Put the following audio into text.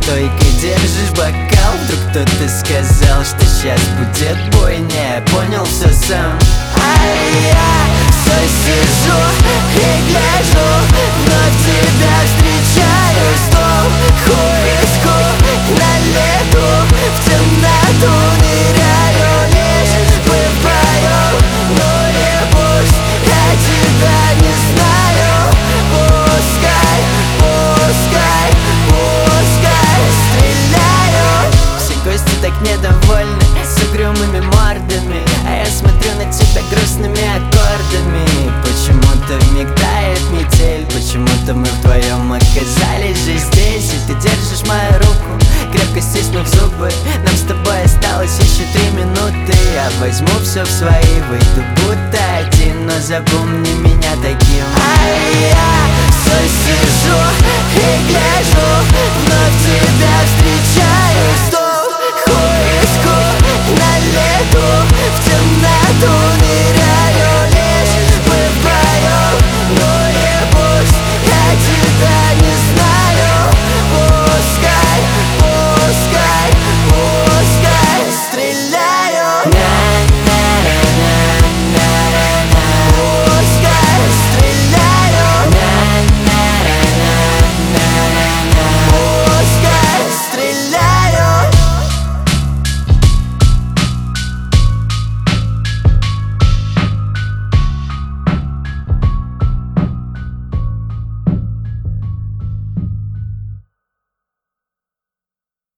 стойкой держишь бокал. Вдруг кто-то сказал, что сейчас будет бойня. Я понял все сам. А я все сижу и гляжу, вновь тебя встречаю. Стол, хуиску на лету, в темноту ныряю. Лишь бы вдвоем, но не пусть, я тебя не знаю. Пускай, пускай, пускай стреляю. Все гости так недовольны, с угрюмыми мордами, а я смотрю на тебя грустными аккордами. Почему-то вмиг тает метель, почему-то мы вдвоем оказались же здесь. И ты держишь мою руку, крепко стиснув зубы. Нам с тобой осталось еще 3 минуты. Я возьму все в свои, выйду будто один, но запомни меня таким. А я все сижу и гляжу, вновь тебя встречаю. Стол, хуиску на лету, в темноту